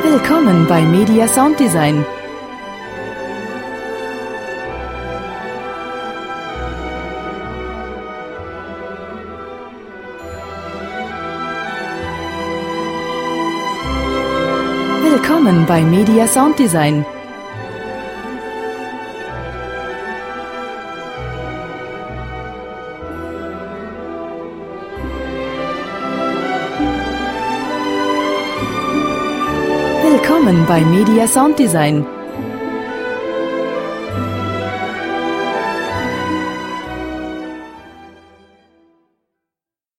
Willkommen bei Media Sound Design. Willkommen bei Media Sound Design. Willkommen bei Media Sound Design.